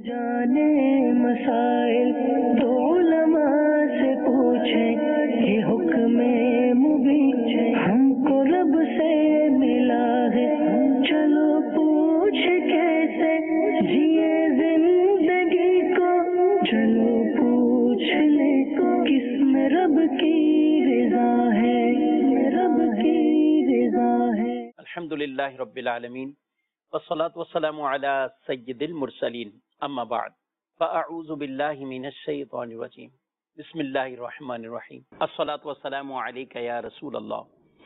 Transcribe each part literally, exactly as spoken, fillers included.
जाने मसाइल तो उलमा से पूछे कि हुक्म मुबीन हमको रब से मिला है, चलो पूछ कैसे जिए जिंदगी को, चलो पूछ ले किसमें रब की रज़ा है, रब की रज़ा है। अल्हम्दुलिल्लाहि रब्बिल आलमीन वस्सलातु वस्सलामु अला सय्यिदिल मुरसलीन अम्मा बाद फ़अऊज़ु बिल्लाहि मिनश शैतानिर रजीम बिस्मिल्लाहिर रहमानिर रहीम अस्सलातु वस्सलामु अलैका या रसूलल्लाह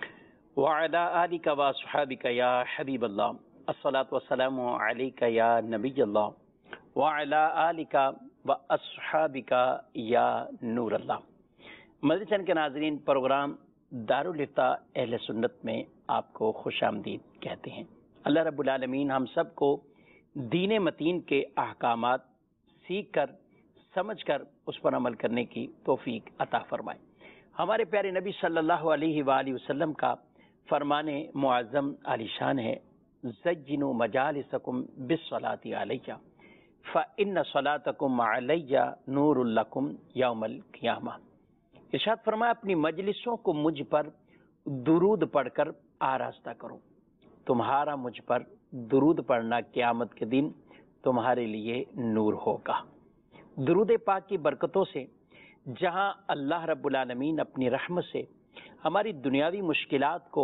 व अला आलिका व अस्हाबिका या हबीबल्लाह अस्सलातु वस्सलामु अलैका या नबियल्लाह व अला आलिका व अस्हाबिका या नूरल्लाह। मदीना के नाज़रीन, प्रोग्राम दारुल इफ्ता अहले सुन्नत में आपको खुशामदीद कहते हैं। अल्लाह रब्बुल आलमीन हम सबको दीन मतीन के अहकामात सीख कर समझ कर उस पर अमल करने की तौफीक अता फरमाए। हमारे प्यारे नबी सल्लल्लाहु अलैहि वालैहि वसल्लम का फरमाने मुअज़्ज़म आलिशान है, ज़य्यिनु मजालिसकुम बिस्सलाति अलैया फ़इन्न सलातकुम अलैया नूरुल लकुम यौमल क़ियामा। इरशाद फरमाया, अपनी मजलिसों को मुझ पर दुरूद पढ़कर आरास्ता करो। तुम्हारा मुझ पर दुरूद पढ़ना क़यामत के दिन तुम्हारे लिए नूर होगा। दुरूद पाक की बरकतों से जहां अल्लाह रब्बुल आलमीन अपनी रहमत से हमारी दुनियावी मुश्किलात को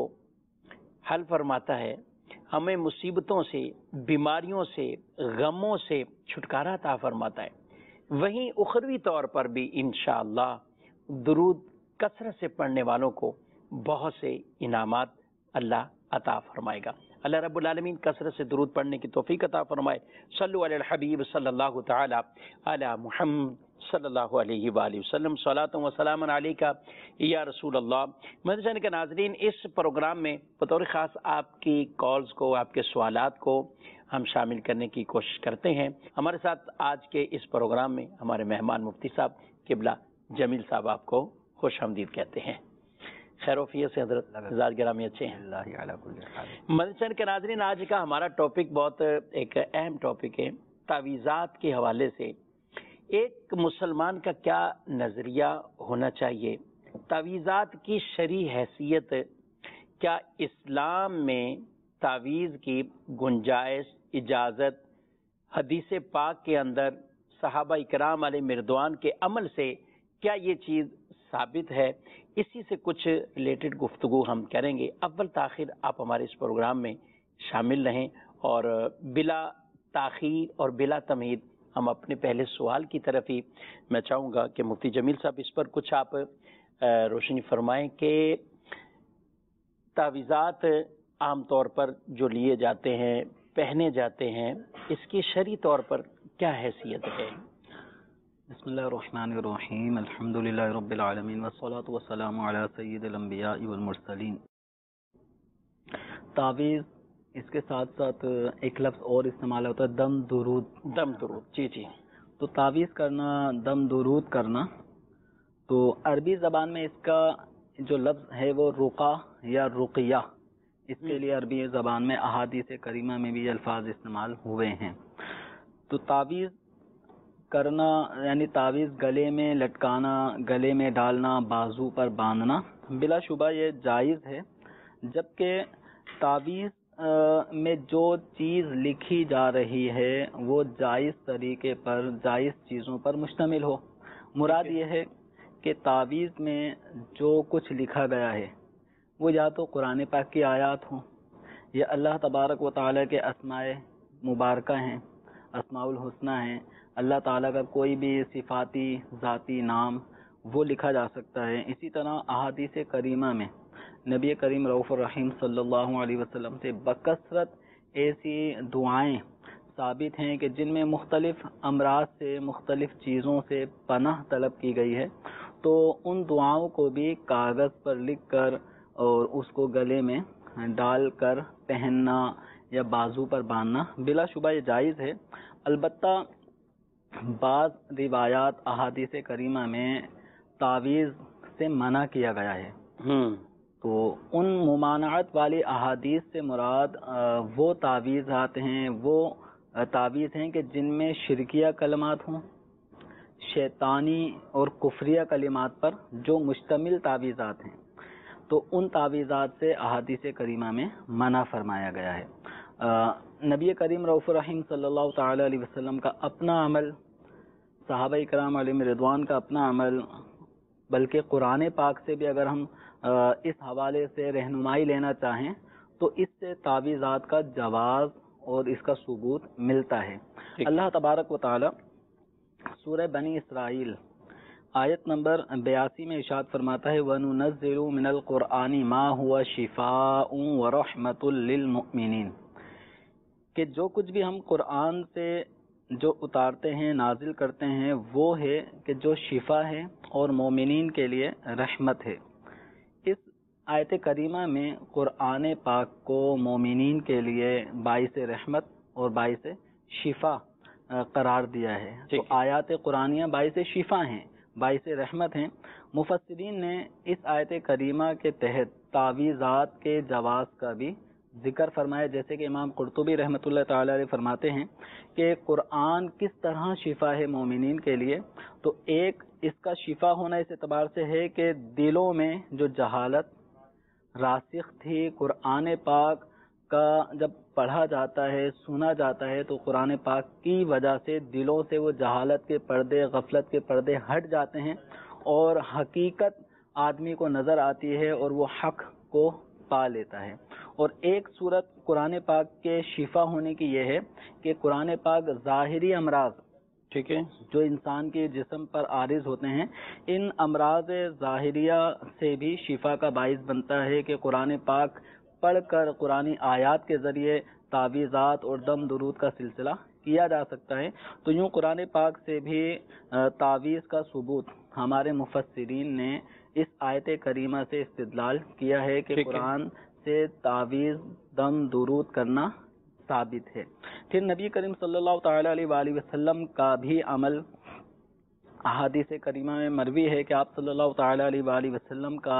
हल फरमाता है, हमें मुसीबतों से, बीमारियों से, गमों से छुटकारा अता फरमाता है, वहीं उखरवी तौर पर भी इंशाअल्लाह दुरूद कसरत से पढ़ने वालों को बहुत से इनामात अल्लाह अता फरमाएगा। अल्लाह रब्बुल आलमीन कसरत से दुरूद पढ़ने की तौफीक अता फरमाए। सल्लु अलल हबीब सल्लल्लाहु तआला अला मुहम्मद सल्लल्लाहु अलैहि वालैहि वसल्लम सलातु व सलामन अलैका या रसूल अल्लाह। मदीना के नाज़रीन, इस प्रोग्राम में बतौर ख़ास आपकी कॉल्स को, आपके सवालात को हम शामिल करने की कोशिश करते हैं। हमारे साथ आज के इस प्रोग्राम में हमारे मेहमान मुफ्ती साहब किबला जमील साहब आपको खुश आमदीद कहते हैं। खैरोफियत से हज़रत हज़ार ग्रामी अच्छे हैं। मदीना के नाज़रीन, आज का हमारा टॉपिक बहुत एक अहम टॉपिक है। तावीज़ात के हवाले से एक मुसलमान का क्या नज़रिया होना चाहिए, तावीज़ात की शरई हैसियत, क्या इस्लाम में तावीज़ की गुंजाइश, इजाज़त, हदीस पाक के अंदर सहाबा इकराम अलैहि रिज़वान के अमल से क्या ये चीज़ साबित है, इसी से कुछ रिलेटेड गुफ्तगू हम करेंगे। अव्वल ताखिर आप हमारे इस प्रोग्राम में शामिल रहें और बिला ताखीर और बिला तमहीद हम अपने पहले सवाल की तरफ ही मैं चाहूँगा कि मुफ्ती जमील साहब इस पर कुछ आप रोशनी फरमाएं कि तावीज़ात आम तौर पर जो लिए जाते हैं, पहने जाते हैं, इसकी शरई तौर पर क्या हैसियत है। बिस्मिल्लाहिर्रहमानिर्रहीम अल्हम्दुलिल्लाहि रब्बिल आलमीन वस्सलातु वस्सलामु अला सय्यिदिल अंबिया'i वल मुरसलीन। तावीज़, इसके साथ साथ एक लफ्ज़ और इस्तेमाल होता है, दम दुरूद। दम दुरूद, जी जी। तो तावीज़ करना, दम दुरूद करना, तो अरबी ज़बान में इसका जो लफ्ज़ है वो रुका या रुक़िया, इसके लिए अरबी ज़बान में अहादीस करीमा में भी अल्फाज इस्तेमाल हुए हैं। तो तावीज़ करना यानी तावीज़ गले में लटकाना, गले में डालना, बाजू पर बांधना, बिलाशुबा ये जायज़ है, जबकि तावीज़ में जो चीज़ लिखी जा रही है वो जायज़ तरीके पर, जायज़ चीज़ों पर मुश्तमिल हो। मुराद ये है कि तावीज़ में जो कुछ लिखा गया है वो या तो कुरान पाक की आयात हो, या अल्लाह तबारक व तआला के अस्माए मुबारका हैं, अस्माउल हुस्ना हैं, अल्लाह ताला का कोई भी सिफाती ज़ाती नाम वो लिखा जा सकता है। इसी तरह अहादीस करीमा में नबी करीम रऊफ़ुर रहीम सल्लल्लाहु अलैहि वसल्लम से बकसरत ऐसी दुआएं साबित हैं कि जिनमें मुख्तलिफ अमराज से, मुख्तलिफ चीज़ों से पनाह तलब की गई है। तो उन दुआओं को भी कागज़ पर लिख कर और उसको गले में डाल कर पहनना या बाजू पर बांधना बिलाशुबा ये जायज़ है। अलबत्ता बाज़ रिवायात अहादीस करीमा में तावीज़ से मना किया गया है। तो उन मुमानात वाली अहादीस से मुराद वो तावीज़ात हैं, वो تعویذ ہیں کہ جن میں شرکیہ کلمات ہوں، شیطانی اور کفریہ کلمات پر جو مشتمل تعویذات ہیں، تو ان تعویذات سے احادیث کریمہ میں منع فرمایا گیا ہے۔ نبی کریم رؤوف الرحیم صلی اللہ تعالی علیہ وسلم کا اپنا عمل، صحابہ کرام علیہم رضوان کا اپنا عمل، بلکہ قرآن پاک سے بھی اگر ہم اس حوالے سے رہنمائی لینا چاہیں تو اس سے تعویذات کا جواز اور اس کا ثبوت ملتا ہے۔ اللہ تبارک و تعالی سورہ بنی اسرائیل آیت نمبر بیاسی میں ارشاد فرماتا ہے وَنُنَزِّلُ مِنَ الْقُرْآنِ مَا هُوَ شِفَاءٌ وَرَحْمَةٌ لِّلْمُؤْمِنِينَ، کہ جو کچھ بھی ہم قرآن سے جو اتارتے ہیں، نازل کرتے ہیں، وہ ہے کہ جو شفا ہے اور مومنین کے لیے رحمت ہے۔ اس آیت کریمہ میں قرآن پاک کو مومنین کے لیے باعث رحمت اور باعث شفا قرار دیا ہے۔ تو آیات قرآنیہ باعث شفا ہیں، باعث رحمت ہیں۔ مفسرین نے اس آیت کریمہ کے تحت تعویذات کے جواز کا بھی ذکر فرمایا، جیسے کہ امام قرطبی رحمۃ اللہ تعالی علیہ فرماتے ہیں کہ قرآن کس طرح شفا ہے مومنین کے لیے، تو ایک اس کا شفا ہونا اس اعتبار سے ہے کہ دلوں میں جو جہالت راسخ تھی، قرآن پاک کا جب پڑھا جاتا ہے، سنا جاتا ہے، تو قرآن پاک کی وجہ سے دلوں سے وہ جہالت کے پردے، غفلت کے پردے ہٹ جاتے ہیں اور حقیقت آدمی کو نظر آتی ہے اور وہ حق کو پا لیتا ہے۔ اور ایک صورت قرآن پاک کے شفا ہونے کی یہ ہے کہ قرآن پاک ظاہری امراض، ٹھیک ہے، جو انسان کے جسم پر عارض ہوتے ہیں، ان امراض ظاہریہ سے بھی شفا کا باعث بنتا ہے کہ قرآن پاک پڑھ کر قرآنی آیات کے ذریعے تعویذات اور دم درود کا سلسلہ کیا جا سکتا ہے۔ تو یوں قرآن پاک سے بھی تعویذ کا ثبوت ہمارے مفسرین نے اس آیت کریمہ سے استدلال کیا ہے کہ قرآن سے تعویذ دم درود کرنا ثابت ہے۔ پھر نبی کریم صلی اللہ تعالی علیہ وآلہ وسلم کا بھی عمل احادیث کریمہ میں مروی ہے کہ آپ صلی اللہ تعالی علیہ وآلہ وسلم کا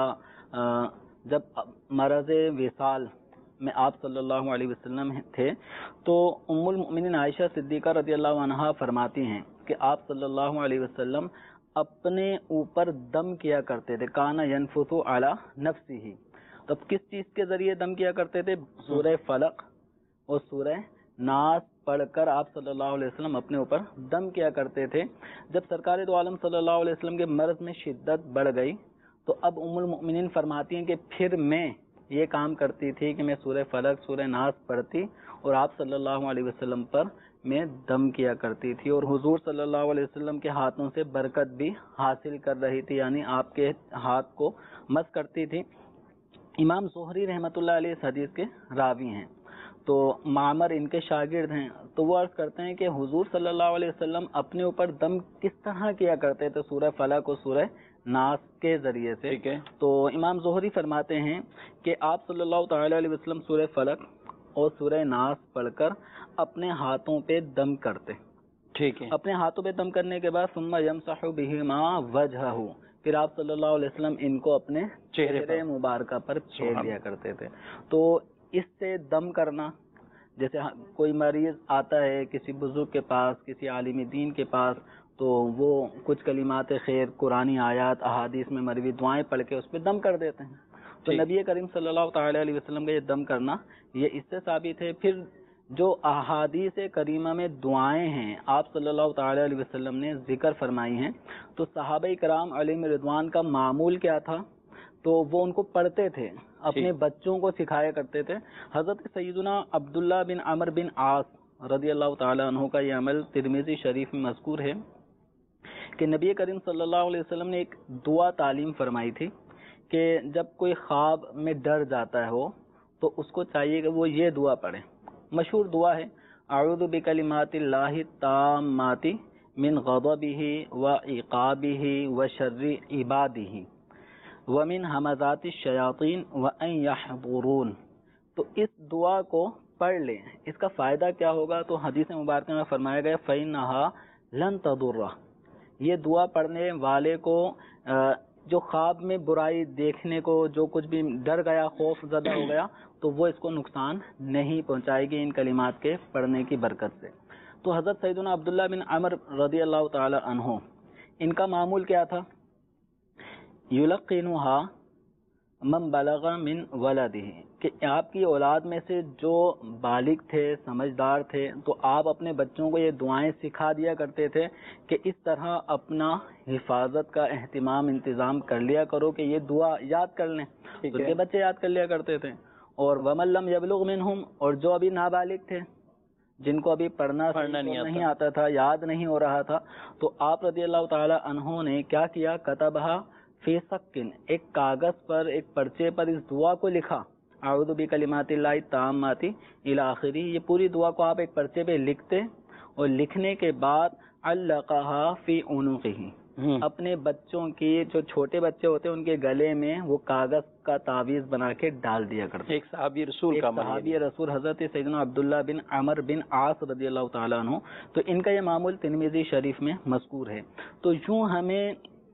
جب مرض وصال میں آپ صلی اللہ علیہ وسلم تھے تو ام المؤمنین عائشہ صدیقہ رضی اللہ عنہا فرماتی ہیں کہ آپ صلی اللہ علیہ وسلم اپنے اوپر دم کیا کرتے تھے، کانا ینفث علی نفسہ۔ تب کس چیز کے ذریعے دم کیا کرتے تھے؟ سورہ فلق اور سورہ ناس پڑھ کر آپ صلی اللہ علیہ وسلم اپنے اوپر دم کیا کرتے تھے۔ جب سرکار دو عالم صلی اللہ علیہ وسلم کے مرض میں شدت بڑھ گئی تو اب ام المؤمنین فرماتی ہیں کہ پھر میں یہ کام کرتی تھی کہ میں سورہ فلق، سورہ ناس پڑھتی اور آپ صلی اللہ علیہ وسلم پر میں دم کیا کرتی تھی، اور حضور صلی اللہ علیہ وسلم کے ہاتھوں سے برکت بھی حاصل کر رہی تھی، یعنی آپ کے ہاتھ کو مس کرتی تھی۔ امام زہری رحمۃ اللہ علیہ اس حدیث کے راوی ہیں، تو معمر ان کے شاگرد ہیں، تو وہ عرض کرتے ہیں کہ حضور صلی اللہ علیہ وسلم اپنے اوپر دم کس طرح کیا کرتے تھے سورہ فلق اور سورہ ناس کے ذریعے سے؟ تو امام زہری فرماتے ہیں کہ آپ صلی اللہ تعالی علیہ وسلم سورہ فلق اور سورہ ناس پڑھ کر اپنے ہاتھوں پہ دم کرتے، ٹھیک ہے، اپنے ہاتھوں پہ دم کرنے کے بعد ثم یمسح بہما وجہہ، پھر آپ صلی اللہ علیہ وسلم ان کو اپنے چہرے مبارکہ پر پھیر لیا کرتے تھے۔ تو اس سے دم کرنا، جیسے کوئی مریض آتا ہے کسی بزرگ کے پاس، کسی عالم دین کے پاس، تو وہ کچھ کلمات خیر، قرآنی آیات، احادیث میں مروی دعائیں پڑھ کے اس پہ دم کر دیتے ہیں۔ تو نبی کریم صلی اللہ تعالی علیہ وسلم کا یہ دم کرنا یہ اس سے ثابت ہے۔ پھر جو احادیث کریمہ میں دعائیں ہیں آپ صلی اللہ تعالی علیہ وسلم نے ذکر فرمائی ہیں، تو صحابہ کرام علیہم رضوان کا معمول کیا تھا؟ تو وہ ان کو پڑھتے تھے، اپنے بچوں کو سکھایا کرتے تھے۔ حضرت سیدنا عبداللہ بن عمر بن عاص رضی اللہ تعالی عنہ کا یہ عمل ترمذی شریف میں مذکور ہے کہ نبی کریم صلی اللہ علیہ وسلم نے ایک دعا تعلیم فرمائی تھی کہ جب کوئی خواب میں ڈر جاتا ہو تو اس کو چاہیے کہ وہ یہ دعا پڑھے۔ مشہور دعا ہے اعوذ بکلمات اللہ التامات من غضبہ وعقابہ وشر عبادہ ومن ہمزات الشیاطین وان یحضرون۔ تو اس دعا کو پڑھ لیں، اس کا فائدہ کیا ہوگا؟ تو حدیث مبارکہ میں فرمایا گیا فإنہا لن تضرہ، یہ دعا پڑھنے والے کو جو خواب میں برائی دیکھنے کو، جو کچھ بھی ڈر گیا، خوف زدہ ہو گیا، تو وہ اس کو نقصان نہیں پہنچائے گی ان کلمات کے پڑھنے کی برکت سے۔ تو حضرت سیدنا عبداللہ بن عمر رضی اللہ تعالی عنہ ان کا معمول کیا تھا؟ یلقینھا من بلغ من ولدہ، کہ آپ کی اولاد میں سے جو بالغ تھے، سمجھدار تھے، تو آپ اپنے بچوں کو یہ دعائیں سکھا دیا کرتے تھے کہ اس طرح اپنا حفاظت کا اہتمام انتظام کر لیا کرو کہ یہ دعا یاد کر لیں. ان کے بچے یاد کر لیا کرتے تھے. اور ومن لم یبلغ منہم، اور جو ابھی نابالغ تھے، جن کو ابھی پڑھنا پڑھنا نہیں, نہیں آتا تھا، یاد نہیں ہو رہا تھا، تو آپ رضی اللہ تعالی عنہ نے کیا کیا؟ کتبہ فی سکن، ایک کاغذ پر، ایک پرچے پر اس دعا کو لکھا، اعوذ بکلمات اللہ التامات الی آخری. یہ پوری دعا کو آپ ایک پرچے پہ لکھتے، اور لکھنے کے بعد علقہا فی عنقہ، اپنے بچوں کی، جو چھوٹے بچے ہوتے ہیں ان کے گلے میں وہ کاغذ کا تعویذ بنا کے ڈال دیا کرتے. ایک صحابی رسول کا صحابی رسول حضرت سیدنا عبداللہ بن عمر بن عاص رضی اللہ تعالیٰ عنہ. تو ان کا یہ معمول ترمذی شریف میں مذکور ہے. تو یوں ہمیں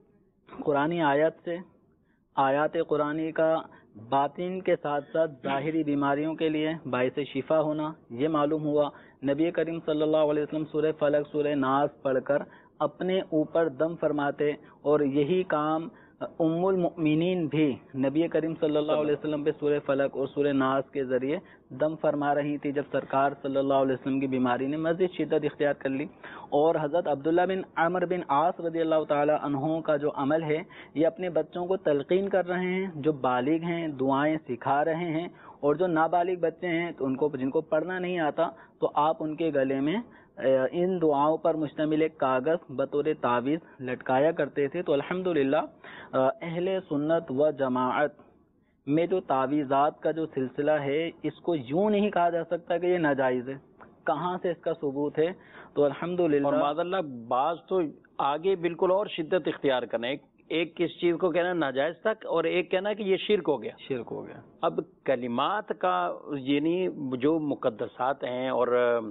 قرآنی آیت سے، آیات قرآنی کا باطن کے ساتھ ساتھ ظاہری بیماریوں کے لیے باعث شفا ہونا یہ معلوم ہوا. نبی کریم صلی اللہ علیہ وسلم سورہ فلق، سورہ ناس پڑھ کر اپنے اوپر دم فرماتے، اور یہی کام ام المؤمنین بھی نبی کریم صلی اللہ علیہ وسلم پہ سورہ فلق اور سورہ ناس کے ذریعے دم فرما رہی تھی جب سرکار صلی اللہ علیہ وسلم کی بیماری نے مزید شدت اختیار کر لی. اور حضرت عبداللہ بن عمر بن عاص رضی اللہ تعالی عنہ کا جو عمل ہے، یہ اپنے بچوں کو تلقین کر رہے ہیں، جو بالغ ہیں دعائیں سکھا رہے ہیں، اور جو نابالغ بچے ہیں تو ان کو، جن کو پڑھنا نہیں آتا، تو آپ ان کے گلے میں ان دعاؤں پر مشتمل ایک کاغذ بطور تعویذ لٹکایا کرتے تھے. تو الحمدللہ اہل سنت و جماعت میں جو تعویذات کا جو سلسلہ ہے، اس کو یوں نہیں کہا جا سکتا کہ یہ ناجائز ہے. کہاں سے اس کا ثبوت ہے؟ تو الحمدللہ، اور معاذ اللہ بعض تو آگے بالکل اور شدت اختیار کرنا، ایک ایک کس چیز کو کہنا ناجائز تک، اور ایک کہنا کہ یہ شرک ہو گیا. شرک ہو گیا. اب کلمات کا، یعنی جو مقدسات ہیں اور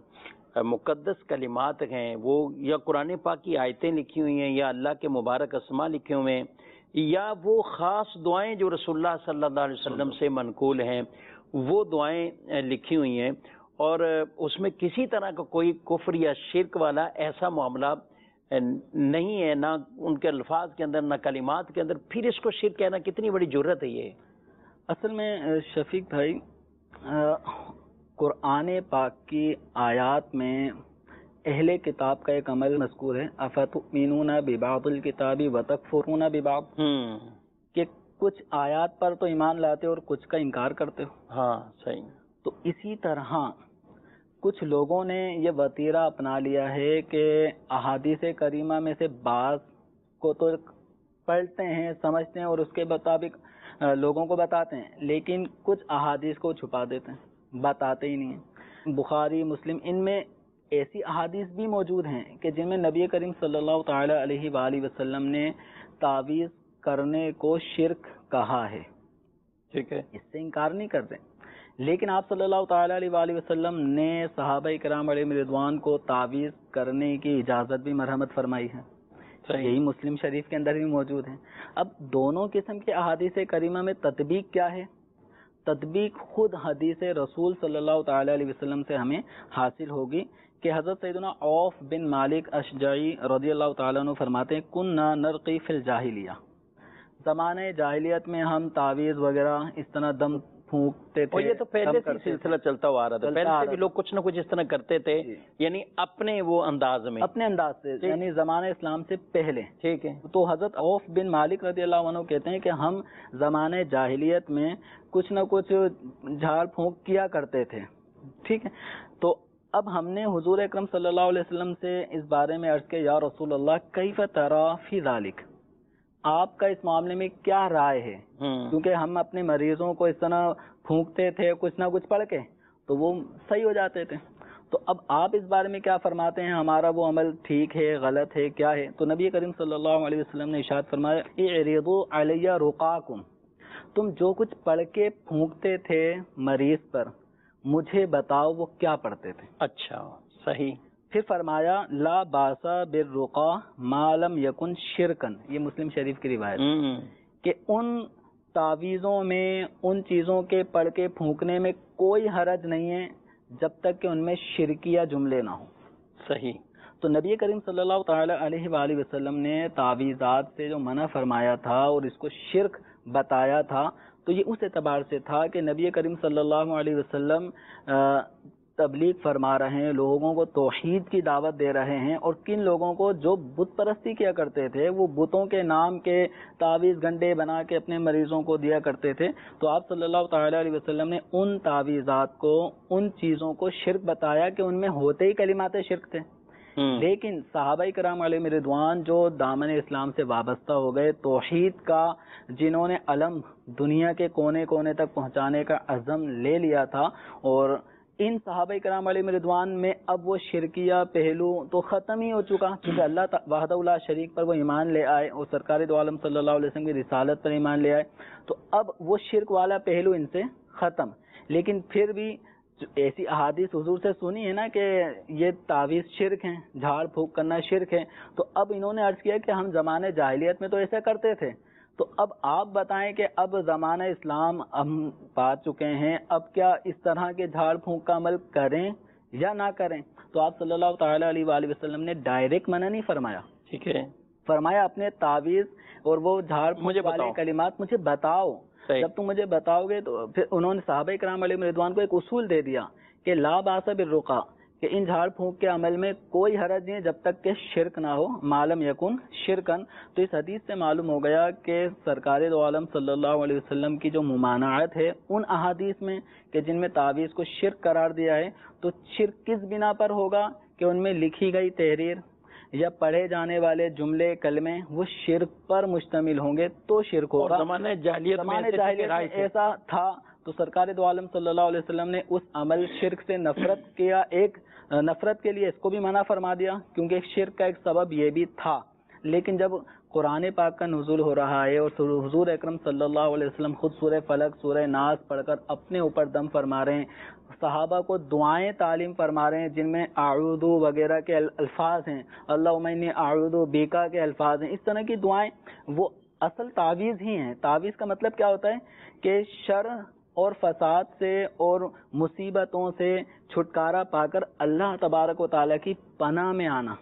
مقدس کلمات ہیں، وہ یا قرآن پاک کی آیتیں لکھی ہوئی ہیں، یا اللہ کے مبارک اسماء لکھے ہوئے ہیں، یا وہ خاص دعائیں جو رسول اللہ صلی اللہ علیہ وسلم سے منقول ہیں، وہ دعائیں لکھی ہوئی ہیں، اور اس میں کسی طرح کا کوئی کفر یا شرک والا ایسا معاملہ نہیں ہے، نہ ان کے الفاظ کے اندر، نہ کلمات کے اندر. پھر اس کو شرک کہنا کتنی بڑی جرت ہے. یہ اصل میں شفیق بھائی، قرآن پاک کی آیات میں اہل کتاب کا ایک عمل مذکور ہے، افتؤمنون ببعض الکتاب وتکفرون ببعض، کہ کچھ آیات پر تو ایمان لاتے اور کچھ کا انکار کرتے ہو. ہاں صحیح. تو اسی طرح کچھ لوگوں نے یہ وتیرہ اپنا لیا ہے کہ احادیث کریمہ میں سے بعض کو تو پڑھتے ہیں، سمجھتے ہیں اور اس کے مطابق لوگوں کو بتاتے ہیں، لیکن کچھ احادیث کو چھپا دیتے ہیں، بتاتے ہی نہیں ہیں. بخاری، مسلم، ان میں ایسی احادیث بھی موجود ہیں کہ جن میں نبی کریم صلی اللہ تعالی علیہ وآلہ وسلم نے تعویذ کرنے کو شرک کہا ہے. ٹھیک ہے، اس سے انکار نہیں کرتے، لیکن آپ صلی اللہ تعالی علیہ وآلہ وسلم نے صحابہ کرام علیہم رضوان کو تعویذ کرنے کی اجازت بھی مرحمت فرمائی ہے. یہی مسلم شریف کے اندر بھی موجود ہیں. اب دونوں قسم کے احادیث کریمہ میں تطبیق کیا ہے؟ تطبیق خود حدیث رسول صلی اللہ تعالی علیہ وسلم سے ہمیں حاصل ہوگی کہ حضرت سیدنا عوف بن مالک اشجعی رضی اللہ تعالیٰ عنہ فرماتے ہیں، کننا نرقی فی الجاہلیہ، زمانے جاہلیت میں ہم تعویذ وغیرہ اس طرح دم پھونکتے تھے. اور یہ تو پہلے سے سلسلہ چلتا ہوا آ رہا تھا، پہلے سے بھی لوگ کچھ نہ کچھ اس طرح کرتے تھے، یعنی اپنے وہ انداز میں، اپنے انداز سے، یعنی زمانہ اسلام سے پہلے. ٹھیک ہے. تو حضرت عوف بن مالک رضی اللہ عنہ کہتے ہیں کہ ہم زمانے جاہلیت میں کچھ نہ کچھ جھاڑ پھونک کیا کرتے تھے. ٹھیک ہے. تو اب ہم نے حضور اکرم صلی اللہ علیہ وسلم سے اس بارے میں عرض کیا، یا رسول اللہ کیف تری فی ذالک، آپ کا اس معاملے میں کیا رائے ہے؟ کیونکہ ہم اپنے مریضوں کو اس طرح پھونکتے تھے کچھ نہ کچھ پڑھ کے تو وہ صحیح ہو جاتے تھے. تو اب آپ اس بارے میں کیا فرماتے ہیں؟ ہمارا وہ عمل ٹھیک ہے، غلط ہے، کیا ہے؟ تو نبی کریم صلی اللہ علیہ وسلم نے ارشاد فرمایا، اعرضوا علی رقاکم، تم جو کچھ پڑھ کے پھونکتے تھے مریض پر مجھے بتاؤ وہ کیا پڑھتے تھے. اچھا صحیح. پھر فرمایا، لا باسا بالرقا ما لم یکن شرکن، یہ مسلم شریف کی روایت ہے کہ ان تعویذوں میں، ان چیزوں کے پڑھ کے پھونکنے میں کوئی حرج نہیں ہے جب تک کہ ان میں شرکیہ جملے نہ ہوں. صحیح. تو نبی کریم صلی اللہ تعالی علیہ وآلہ وسلم نے تعویذات سے جو منع فرمایا تھا اور اس کو شرک بتایا تھا، تو یہ اس اعتبار سے تھا کہ نبی کریم صلی اللہ علیہ وسلم تبلیغ فرما رہے ہیں، لوگوں کو توحید کی دعوت دے رہے ہیں، اور کن لوگوں کو جو بت پرستی کیا کرتے تھے، وہ بتوں کے نام کے تعویذ گنڈے بنا کے اپنے مریضوں کو دیا کرتے تھے. تو آپ صلی اللہ تعالی علیہ وسلم نے ان تعویذات کو، ان چیزوں کو شرک بتایا کہ ان میں ہوتے ہی کلمات شرک تھے. لیکن صحابہ کرام علیہ رضوان جو دامن اسلام سے وابستہ ہو گئے، توحید کا جنہوں نے علم دنیا کے کونے کونے تک پہنچانے کا عزم لے لیا تھا، اور ان صحابہ کرام علیہ رضوان میں اب وہ شرکیہ پہلو تو ختم ہی ہو چکا، کیونکہ اللہ وحدہ لا شریک پر وہ ایمان لے آئے اور سرکار دو عالم صلی اللہ علیہ وسلم کی رسالت پر ایمان لے آئے، تو اب وہ شرک والا پہلو ان سے ختم. لیکن پھر بھی ایسی احادیث حضور سے سنی ہے نا کہ یہ تعویذ شرک ہیں، جھاڑ پھونک کرنا شرک ہے، تو اب انہوں نے عرض کیا کہ ہم زمانے جاہلیت میں تو ایسا کرتے تھے، تو اب آپ بتائیں کہ اب زمانہ اسلام ہم پا چکے ہیں، اب کیا اس طرح کے جھاڑ پھونک کا عمل کریں یا نہ کریں؟ تو آپ صلی اللہ تعالی علیہ وآلہ وسلم نے ڈائریکٹ منع نہیں فرمایا، ٹھیک ہے، فرمایا اپنے تعویذ اور وہ جھاڑ پھونک والے کلمات مجھے بتاؤ. جب تم مجھے بتاؤ گے تو پھر انہوں نے صحابہ کرام علیہ رضوان کو ایک اصول دے دیا کہ لا باس بالرقا، کہ ان جھاڑ پھونک کے عمل میں کوئی حرج نہیں جب تک کہ شرک نہ ہو، معلوم یکن شرکن. تو اس حدیث سے معلوم ہو گیا کہ سرکار دو عالم صلی اللہ علیہ وسلم کی جو ممانعت ہے ان احادیث میں کہ جن میں تعویذ کو شرک قرار دیا ہے، تو شرک کس بنا پر ہوگا کہ ان میں لکھی گئی تحریر یا پڑھے جانے والے جملے کلمے وہ شرک پر مشتمل ہوں گے تو شرک ہوگا. زمانے جاہلیت میں ایسا تھا تو سرکار دو عالم صلی اللہ علیہ وسلم نے اس عمل شرک سے نفرت کیا، ایک نفرت کے لیے اس کو بھی منع فرما دیا کیونکہ شرک کا ایک سبب یہ بھی تھا. لیکن جب قرآن پاک کا نزول ہو رہا ہے اور حضور اکرم صلی اللہ علیہ وسلم خود سورہ فلق، سورہ ناس پڑھ کر اپنے اوپر دم فرما رہے ہیں، صحابہ کو دعائیں تعلیم فرما رہے ہیں جن میں اعوذ وغیرہ کے الفاظ ہیں، اللہم انی اعوذ بیکا کے الفاظ ہیں، اس طرح کی دعائیں وہ اصل تعویذ ہی ہیں. تعویذ کا مطلب کیا ہوتا ہے کہ شر اور فساد سے اور مصیبتوں سے چھٹکارا پا کر اللہ تبارک و تعالیٰ کی پناہ میں آنا.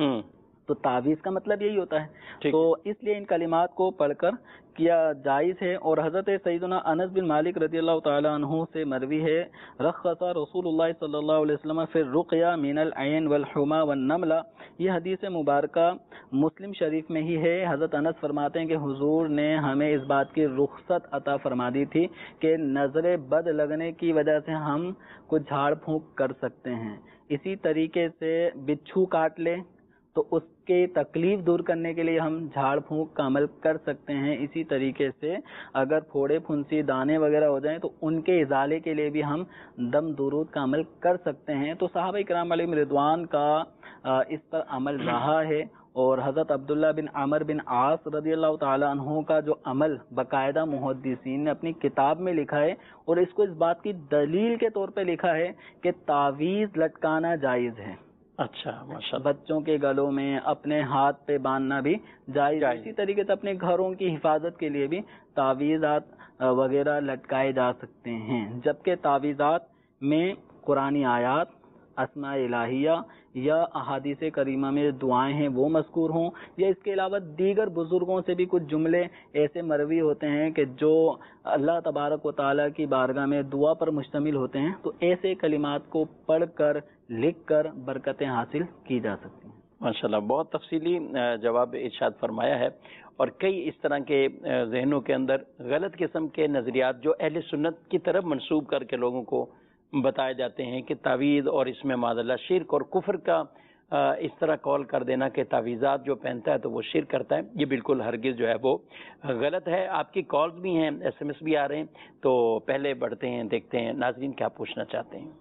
تو تعویذ کا مطلب یہی ہوتا ہے. تو اس لیے ان کلمات کو پڑھ کر کیا جائز ہے. اور حضرت سیدنا انس بن مالک رضی اللہ تعالی عنہ سے مروی ہے، رخص رسول اللہ صلی اللہ علیہ وسلم فی الرقیہ من العین والحما والنملہ. یہ حدیث مبارکہ مسلم شریف میں ہی ہے. حضرت انس فرماتے ہیں کہ حضور نے ہمیں اس بات کی رخصت عطا فرما دی تھی کہ نظر بد لگنے کی وجہ سے ہم کچھ جھاڑ پھونک کر سکتے ہیں. اسی طریقے سے بچھو کاٹ لے تو اس کے تکلیف دور کرنے کے لیے ہم جھاڑ پھونک کا عمل کر سکتے ہیں. اسی طریقے سے اگر پھوڑے پھنسی دانے وغیرہ ہو جائیں تو ان کے ازالے کے لیے بھی ہم دم درود کا عمل کر سکتے ہیں. تو صحابہ کرام علیہ رضوان کا اس پر عمل رہا ہے. اور حضرت عبداللہ بن عمر بن عاص رضی اللہ تعالی عنہ کا جو عمل باقاعدہ محدثین نے اپنی کتاب میں لکھا ہے، اور اس کو اس بات کی دلیل کے طور پہ لکھا ہے کہ تعویذ لٹکانا جائز ہے. اچھا، ماشاءاللہ. بچوں کے گلوں میں اپنے ہاتھ پہ باندھنا بھی جائز. اسی طریقے سے اپنے گھروں کی حفاظت کے لیے بھی تعویذات وغیرہ لٹکائے جا سکتے ہیں. جبکہ تعویذات میں قرآنی آیات، اسماء الہیہ یا احادیث کریمہ میں دعائیں ہیں وہ مذکور ہوں، یا اس کے علاوہ دیگر بزرگوں سے بھی کچھ جملے ایسے مروی ہوتے ہیں کہ جو اللہ تبارک و تعالیٰ کی بارگاہ میں دعا پر مشتمل ہوتے ہیں، تو ایسے کلمات کو پڑھ کر لکھ کر برکتیں حاصل کی جا سکتی ہیں. ماشاءاللہ، بہت تفصیلی جواب ارشاد فرمایا ہے. اور کئی اس طرح کے ذہنوں کے اندر غلط قسم کے نظریات جو اہل سنت کی طرف منسوب کر کے لوگوں کو بتائے جاتے ہیں کہ تعویذ اور اس میں معاذ اللہ شرک اور کفر کا اس طرح کال کر دینا کہ تعویذات جو پہنتا ہے تو وہ شرک کرتا ہے، یہ بالکل ہرگز جو ہے وہ غلط ہے. آپ کی کالز بھی ہیں، ایس ایم ایس بھی آ رہے ہیں، تو پہلے بڑھتے ہیں، دیکھتے ہیں ناظرین کیا پوچھنا چاہتے ہیں.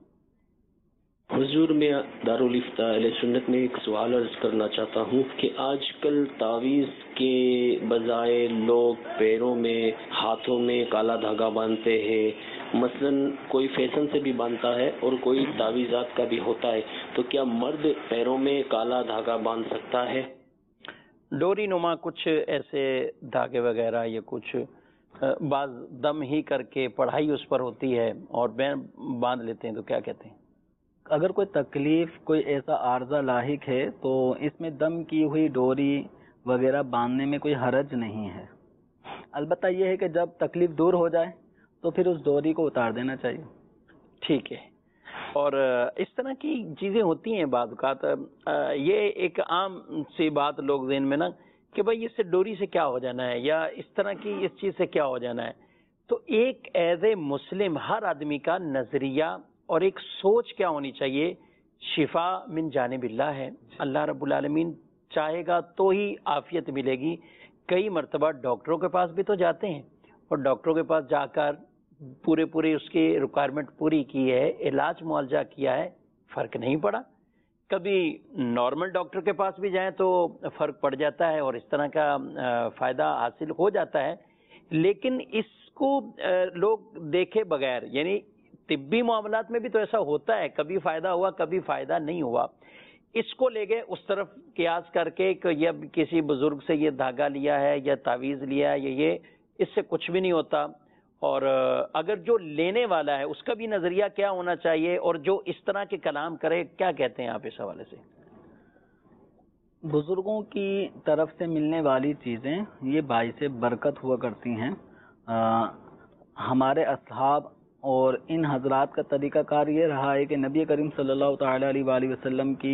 حضور، میں دارالفتاء اہل سنت میں ایک سوال عرض کرنا چاہتا ہوں کہ آج کل تعویذ کے بجائے لوگ پیروں میں، ہاتھوں میں کالا دھاگا باندھتے ہیں. مثلا کوئی فیشن سے بھی باندھتا ہے اور کوئی تعویذات کا بھی ہوتا ہے. تو کیا مرد پیروں میں کالا دھاگا باندھ سکتا ہے؟ ڈوری نما کچھ ایسے دھاگے وغیرہ یا کچھ بعض دم ہی کر کے پڑھائی اس پر ہوتی ہے اور باندھ لیتے ہیں، تو کیا کہتے ہیں؟ اگر کوئی تکلیف، کوئی ایسا عارضہ لاحق ہے تو اس میں دم کی ہوئی ڈوری وغیرہ باندھنے میں کوئی حرج نہیں ہے. البتہ یہ ہے کہ جب تکلیف دور ہو جائے تو پھر اس ڈوری کو اتار دینا چاہیے. ٹھیک ہے. اور اس طرح کی چیزیں ہوتی ہیں بعض اوقات. یہ ایک عام سی بات لوگ ذہن میں نا کہ بھائی اس سے ڈوری سے کیا ہو جانا ہے، یا اس طرح کی اس چیز سے کیا ہو جانا ہے. تو ایک ایز اے مسلم ہر آدمی کا نظریہ اور ایک سوچ کیا ہونی چاہیے. شفا من جانب اللہ ہے، اللہ رب العالمین چاہے گا تو ہی عافیت ملے گی. کئی مرتبہ ڈاکٹروں کے پاس بھی تو جاتے ہیں اور ڈاکٹروں کے پاس جا کر پورے پورے اس کی ریکوائرمنٹ پوری کی ہے، علاج معالجہ کیا ہے، فرق نہیں پڑا. کبھی نارمل ڈاکٹر کے پاس بھی جائیں تو فرق پڑ جاتا ہے اور اس طرح کا فائدہ حاصل ہو جاتا ہے. لیکن اس کو لوگ دیکھے بغیر، یعنی طبی معاملات میں بھی تو ایسا ہوتا ہے، کبھی فائدہ ہوا کبھی فائدہ نہیں ہوا. اس کو لے گئے اس طرف قیاس کر کے کہ یہ کسی بزرگ سے یہ دھاگا لیا ہے یا تعویذ لیا ہے یا یہ، اس سے کچھ بھی نہیں ہوتا. اور اگر جو لینے والا ہے اس کا بھی نظریہ کیا ہونا چاہیے، اور جو اس طرح کے کلام کرے کیا کہتے ہیں آپ اس حوالے سے؟ بزرگوں کی طرف سے ملنے والی چیزیں یہ باعث برکت ہوا کرتی ہیں. آ, ہمارے اصحاب اور ان حضرات کا طریقہ کار یہ رہا ہے کہ نبی کریم صلی اللہ تعالی علیہ وآلہ وسلم کی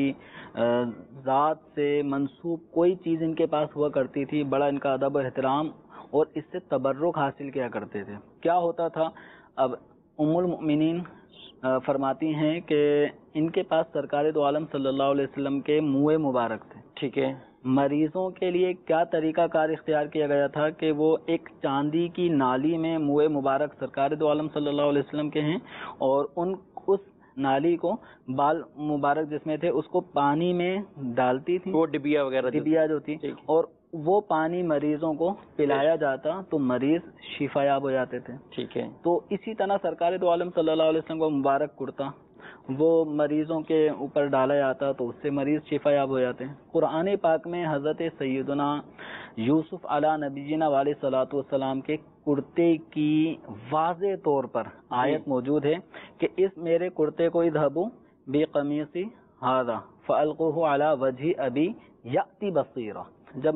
ذات سے منسوب کوئی چیز ان کے پاس ہوا کرتی تھی، بڑا ان کا ادب و احترام اور اس سے تبرک حاصل کیا کرتے تھے. کیا ہوتا تھا؟ اب ام المؤمنین فرماتی ہیں کہ ان کے پاس سرکار دو عالم صلی اللہ علیہ وسلم کے منہ مبارک تھے. ٹھیک ہے. مریضوں کے لیے کیا طریقہ کار اختیار کیا گیا تھا کہ وہ ایک چاندی کی نالی میں منہ مبارک سرکار دو عالم صلی اللہ علیہ وسلم کے ہیں، اور ان اس نالی کو بال مبارک جس میں تھے اس کو پانی میں ڈالتی تھی، وہ ڈبیا وغیرہ ڈبیا جو تھی، اور وہ پانی مریضوں کو پلایا جاتا تو مریض شفا یاب ہو جاتے تھے. ٹھیک ہے. تو اسی طرح سرکار دو عالم صلی اللہ علیہ وسلم کو مبارک کرتا وہ مریضوں کے اوپر ڈالا جاتا تو اس سے مریض شفا یاب ہو جاتے ہیں. قرآن پاک میں حضرت سیدنا یوسف علی نبینا علیہ الصلوۃ والسلام کے کرتے کی واضح طور پر آیت موجود ہے کہ اس میرے کرتے کو اذهبوا بقمیصی ھذا فالقوه علی وجه ابی یاتی بصیرا. جب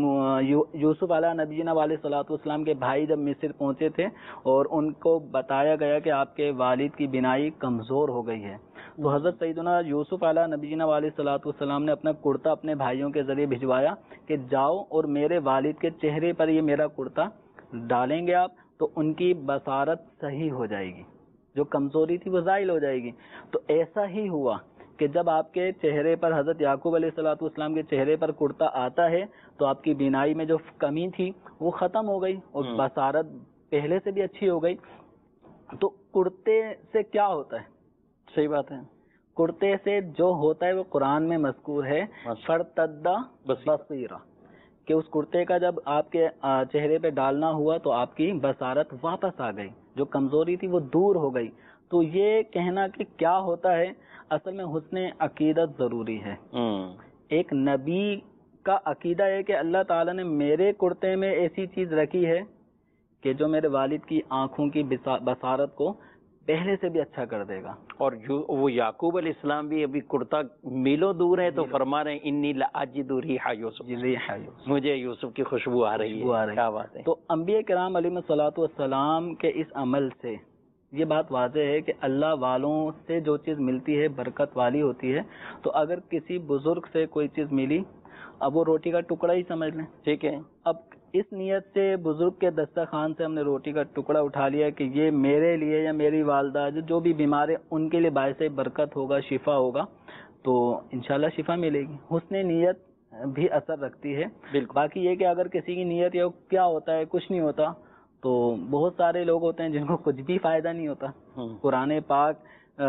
یوسف علیہ نبینا علیہ الصلوۃ والسلام کے بھائی جب مصر پہنچے تھے اور ان کو بتایا گیا کہ آپ کے والد کی بینائی کمزور ہو گئی ہے، تو حضرت سیدنا یوسف علیہ نبینا علیہ الصلوۃ والسلام نے اپنا کرتا اپنے بھائیوں کے ذریعے بھجوایا کہ جاؤ اور میرے والد کے چہرے پر یہ میرا کرتا ڈالیں گے آپ تو ان کی بصارت صحیح ہو جائے گی، جو کمزوری تھی وہ زائل ہو جائے گی. تو ایسا ہی ہوا کہ جب آپ کے چہرے پر حضرت یعقوب علیہ الصلوۃ والسلام کے چہرے پر کرتا آتا ہے تو آپ کی بینائی میں جو کمی تھی وہ ختم ہو گئی اور بصارت پہلے سے بھی اچھی ہو گئی. تو کرتے سے کیا ہوتا ہے؟ صحیح بات ہے. کرتے سے جو ہوتا ہے وہ قرآن میں مذکور ہے فرتدہ بصیرہ، کہ اس کرتے کا جب آپ کے چہرے پہ ڈالنا ہوا تو آپ کی بصارت واپس آ گئی، جو کمزوری تھی وہ دور ہو گئی. تو یہ کہنا کہ کیا ہوتا ہے، اصل میں حسن عقیدت ضروری ہے. ایک نبی کا عقیدہ ہے کہ اللہ تعالیٰ نے میرے کرتے میں ایسی چیز رکھی ہے کہ جو میرے والد کی آنکھوں کی بصارت کو پہلے سے بھی اچھا کر دے گا. اور جو وہ یعقوب علیہ السلام بھی ابھی کرتا میلوں دور ہے تو فرما رہے ہیں انی لاجد ریح یوسف، مجھے یوسف کی خوشبو آ رہی ہے. کیا بات ہے. تو انبیاء کرام علیہ الصلوۃ والسلام کے اس عمل سے یہ بات واضح ہے کہ اللہ والوں سے جو چیز ملتی ہے برکت والی ہوتی ہے. تو اگر کسی بزرگ سے کوئی چیز ملی، اب وہ روٹی کا ٹکڑا ہی سمجھ لیں، ٹھیک ہے، اب اس نیت سے بزرگ کے دسترخوان سے ہم نے روٹی کا ٹکڑا اٹھا لیا کہ یہ میرے لیے یا میری والدہ جو جو بھی بیمار ہے ان کے لیے باعث برکت ہوگا، شفا ہوگا، تو انشاءاللہ شفا ملے گی. حسن نیت بھی اثر رکھتی ہے. باقی یہ کہ اگر کسی کی نیت یا کیا ہوتا ہے کچھ نہیں ہوتا، تو بہت سارے لوگ ہوتے ہیں جن کو کچھ بھی فائدہ نہیں ہوتا. قرآن پاک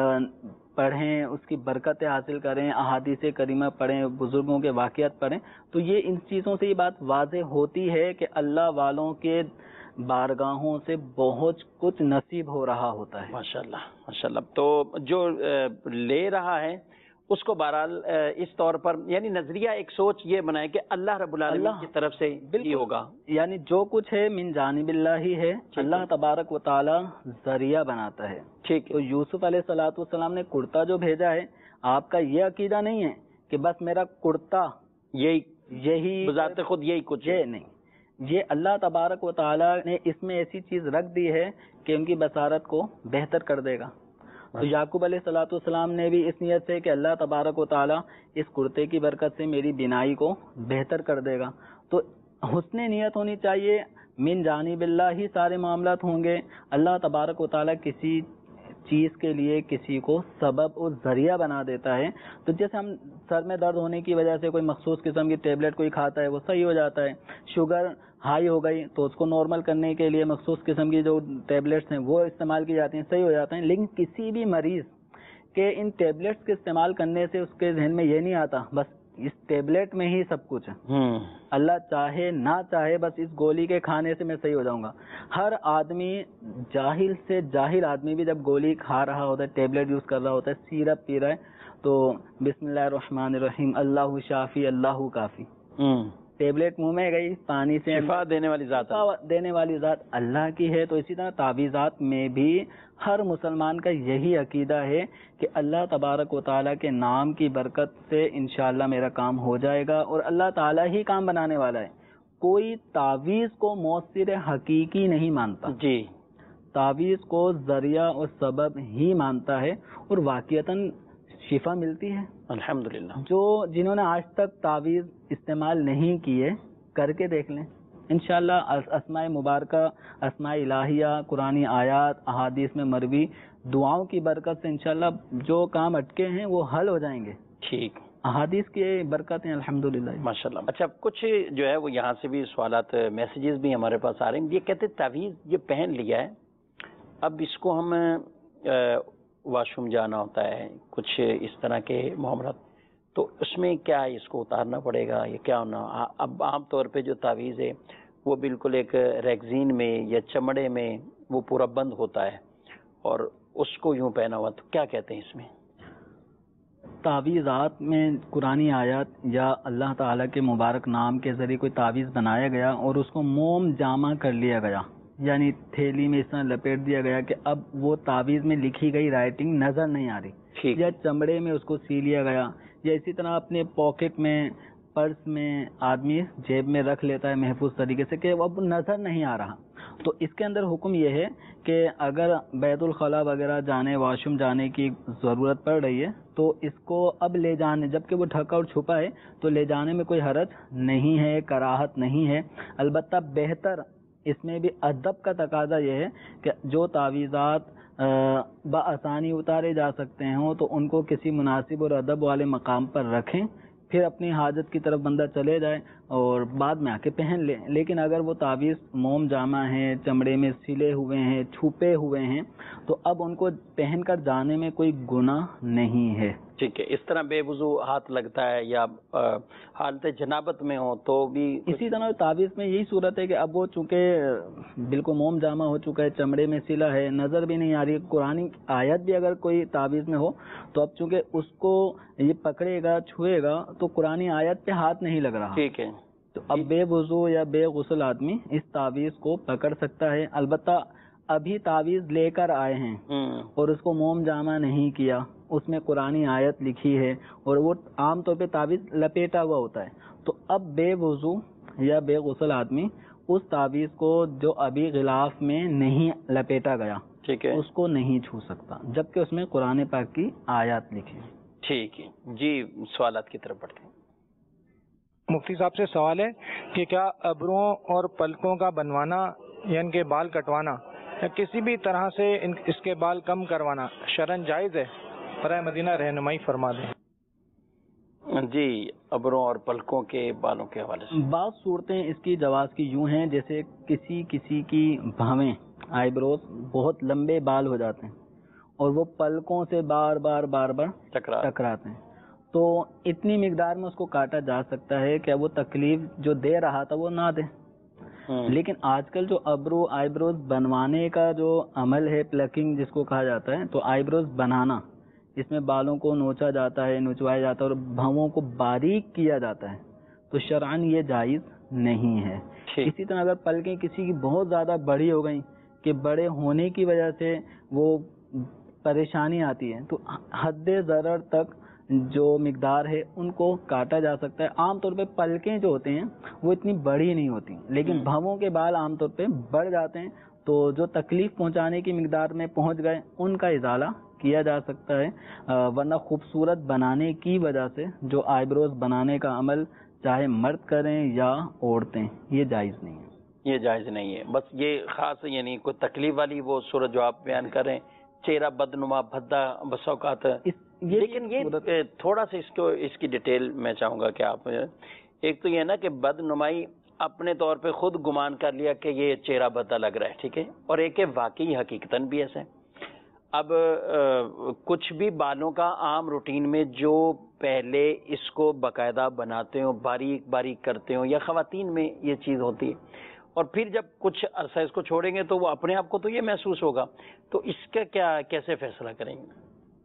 پڑھیں، اس کی برکتیں حاصل کریں، احادیث کریمہ پڑھیں، بزرگوں کے واقعات پڑھیں، تو یہ ان چیزوں سے یہ بات واضح ہوتی ہے کہ اللہ والوں کے بارگاہوں سے بہت کچھ نصیب ہو رہا ہوتا ہے. ماشاءاللہ ماشاءاللہ. تو جو لے رہا ہے اس کو بہرحال اس طور پر یعنی نظریہ ایک سوچ یہ بنائے کہ اللہ رب العالمین اللہ کی طرف سے ہی ہوگا، یعنی جو کچھ ہے من جانب اللہ ہی ہے، اللہ تبارک و تعالی ذریعہ بناتا ہے. ٹھیک تو ہے. یوسف علیہ الصلوۃ والسلام نے کرتا جو بھیجا ہے، آپ کا یہ عقیدہ نہیں ہے کہ بس میرا کرتا یہی یہی بذات خود یہی کچھ یہ نہیں، یہ اللہ تبارک و تعالی نے اس میں ایسی چیز رکھ دی ہے کہ ان کی بصارت کو بہتر کر دے گا. تو یعقوب علیہ الصلوۃ والسلام نے بھی اس نیت سے کہ اللہ تبارک و تعالی اس کرتے کی برکت سے میری بینائی کو بہتر کر دے گا. تو حسن نیت ہونی چاہیے، من جانب اللہ ہی سارے معاملات ہوں گے. اللہ تبارک و تعالی کسی چیز کے لیے کسی کو سبب اور ذریعہ بنا دیتا ہے. تو جیسے ہم سر میں درد ہونے کی وجہ سے کوئی مخصوص قسم کی ٹیبلٹ کوئی کھاتا ہے وہ صحیح ہو جاتا ہے. شوگر ہائی ہو گئی تو اس کو نارمل کرنے کے لیے مخصوص قسم کی جو ٹیبلٹس ہیں وہ استعمال کی جاتی ہیں، صحیح ہو جاتے ہیں. لیکن کسی بھی مریض کے ان ٹیبلٹس کے استعمال کرنے سے اس کے ذہن میں یہ نہیں آتا بس اس ٹیبلٹ میں ہی سب کچھ ہے، اللہ چاہے نہ چاہے بس اس گولی کے کھانے سے میں صحیح ہو جاؤں گا. ہر آدمی جاہل سے جاہل آدمی بھی جب گولی کھا رہا ہوتا ہے، ٹیبلٹ یوز کر رہا ہوتا ہے، سیرپ پی رہا ہے تو بسم اللہ الرحمن الرحیم اللہ شافی اللہ کافی، ٹیبلٹ منہ میں گئی، پانی سے شفا دینے والی ذات دینے والی ذات اللہ کی ہے. تو اسی طرح تعویذات میں بھی ہر مسلمان کا یہی عقیدہ ہے کہ اللہ تبارک و تعالیٰ کے نام کی برکت سے انشاءاللہ میرا کام ہو جائے گا، اور اللہ تعالیٰ ہی کام بنانے والا ہے. کوئی تعویذ کو مؤثر حقیقی نہیں مانتا، جی تعویذ کو ذریعہ اور سبب ہی مانتا ہے، اور واقعتاً شفا ملتی ہے. الحمدللہ. جو جنہوں نے آج تک تعویذ استعمال نہیں کیے کر کے دیکھ لیں، انشاءاللہ اسماء مبارکہ، اسماء الہیہ، قرآنی آیات، احادیث میں مروی دعاؤں کی برکت سے انشاءاللہ جو کام اٹکے ہیں وہ حل ہو جائیں گے. ٹھیک، احادیث کی برکتیں الحمدللہ. ماشاءاللہ. اچھا، کچھ جو ہے وہ یہاں سے بھی سوالات، میسیجز بھی ہمارے پاس آ رہے ہیں. یہ کہتے تعویذ یہ پہن لیا ہے، اب اس کو ہم واش روم جانا ہوتا ہے، کچھ اس طرح کے معاملات، تو اس میں کیا اس کو اتارنا پڑے گا یا کیا ہونا؟ اب عام طور پہ جو تعویذ ہے وہ بالکل ایک ریگزین میں یا چمڑے میں وہ پورا بند ہوتا ہے اور اس کو یوں پہنا ہوا، تو کیا کہتے ہیں اس میں؟ تعویذات میں قرآنی آیات یا اللہ تعالیٰ کے مبارک نام کے ذریعے کوئی تعویذ بنایا گیا اور اس کو موم جامع کر لیا گیا، یعنی تھیلی میں اس طرح لپیٹ دیا گیا کہ اب وہ تعویذ میں لکھی گئی رائٹنگ نظر نہیں آ رہی، یا چمڑے میں اس کو سی لیا گیا، یا اسی طرح اپنے پاکٹ میں، پرس میں آدمی جیب میں رکھ لیتا ہے محفوظ طریقے سے کہ وہ اب نظر نہیں آ رہا. تو اس کے اندر حکم یہ ہے کہ اگر بیت الخلاء وغیرہ جانے، واش روم جانے کی ضرورت پڑ رہی ہے تو اس کو اب لے جانے، جبکہ وہ ڈھکا اور چھپا ہے تو لے جانے میں کوئی حرج نہیں ہے، کراہت نہیں ہے. البتہ بہتر اس میں بھی ادب کا تقاضا یہ ہے کہ جو تعویذات بآسانی اتارے جا سکتے ہوں تو ان کو کسی مناسب اور ادب والے مقام پر رکھیں، پھر اپنی حاجت کی طرف بندہ چلے جائے اور بعد میں آ کے پہن لے. لیکن اگر وہ تعویذ موم جامع ہیں، چمڑے میں سلے ہوئے ہیں، چھپے ہوئے ہیں، تو اب ان کو پہن کر جانے میں کوئی گناہ نہیں ہے. ٹھیک ہے. اس طرح بے وضو ہاتھ لگتا ہے یا حالت جنابت میں ہو تو بھی اسی طرح تعویذ میں یہی صورت ہے کہ اب وہ چونکہ بالکل موم جامع ہو چکا ہے، چمڑے میں سلا ہے، نظر بھی نہیں آ رہی، قرآن آیت بھی اگر کوئی تعویذ میں ہو تو اب چونکہ اس کو یہ پکڑے گا، چھوئے گا تو قرآن آیت پہ ہاتھ نہیں لگ رہا. ٹھیک ہے. تو اب بے وضو یا بے غسل آدمی اس تعویذ کو پکڑ سکتا ہے. البتہ ابھی تعویذ لے کر آئے ہیں اور اس کو موم جامع نہیں کیا، اس میں قرآنی آیت لکھی ہے اور وہ عام طور پہ تعویذ لپیٹا ہوا ہوتا ہے، تو اب بے وضو یا بے غسل آدمی اس تعویذ کو جو ابھی غلاف میں نہیں لپیٹا گیا، ٹھیک ہے، اس کو نہیں چھو سکتا، جبکہ اس میں قرآن پاک کی آیات لکھی. ٹھیک ہے جی. سوالات کی طرف بڑھتے ہیں. مفتی صاحب سے سوال ہے کہ کیا ابروں اور پلکوں کا بنوانا یا ان کے بال کٹوانا یا کسی بھی طرح سے اس کے بال کم کروانا شرعاً جائز ہے؟ برائے مدینہ رہنمائی فرما دیں. جی، ابروں اور پلکوں کے بالوں کے حوالے سے بعض صورتیں اس کی جواز کی یوں ہیں، جیسے کسی کسی کی بھاویں آئی بروز بہت لمبے بال ہو جاتے ہیں اور وہ پلکوں سے بار بار بار بار ٹکراتے ہیں، تو اتنی مقدار میں اس کو کاٹا جا سکتا ہے کہ وہ تکلیف جو دے رہا تھا وہ نہ دے. لیکن آج کل جو ابرو آئی بروز بنوانے کا جو عمل ہے، پلکنگ جس کو کہا جاتا ہے، تو آئی بروز بنانا اس میں بالوں کو نوچا جاتا ہے، نچوایا جاتا ہے اور بھووں کو باریک کیا جاتا ہے تو شرعاً یہ جائز نہیں ہے۔ اسی طرح اگر پلکیں کسی کی بہت زیادہ بڑی ہو گئیں کہ بڑے ہونے کی وجہ سے وہ پریشانی آتی ہے تو حد ضرر تک جو مقدار ہے ان کو کاٹا جا سکتا ہے۔ عام طور پہ پلکیں جو ہوتے ہیں وہ اتنی بڑی نہیں ہوتی، لیکن بھووں کے بال عام طور پہ بڑھ جاتے ہیں تو جو تکلیف پہنچانے کی مقدار میں پہنچ گئے ان کا ازالہ کیا جا سکتا ہے، ورنہ خوبصورت بنانے کی وجہ سے جو آئی بروز بنانے کا عمل چاہے مرد کریں یا عورتیں، یہ جائز نہیں ہے۔ یہ جائز نہیں ہے، بس یہ خاص یعنی کوئی تکلیف والی وہ صورت جو آپ بیان کر رہے ہیں، چہرہ بدنما بھدا بسا اوقات، لیکن یہ تھوڑا سا اس کو اس کی ڈیٹیل میں چاہوں گا کہ آپ، ایک تو یہ نا کہ بدنمائی اپنے طور پہ خود گمان کر لیا کہ یہ چہرہ بدا لگ رہا ہے، ٹھیک ہے، اور ایک ہے واقعی حقیقتاً بھی ایسا ہے۔ اب کچھ بھی بالوں کا عام روٹین میں جو پہلے اس کو باقاعدہ بناتے ہوں، باریک باریک کرتے ہوں، یا خواتین میں یہ چیز ہوتی ہے، اور پھر جب کچھ عرصہ اس کو چھوڑیں گے تو وہ اپنے آپ کو تو یہ محسوس ہوگا، تو اس کا کیا کیسے فیصلہ کریں گے؟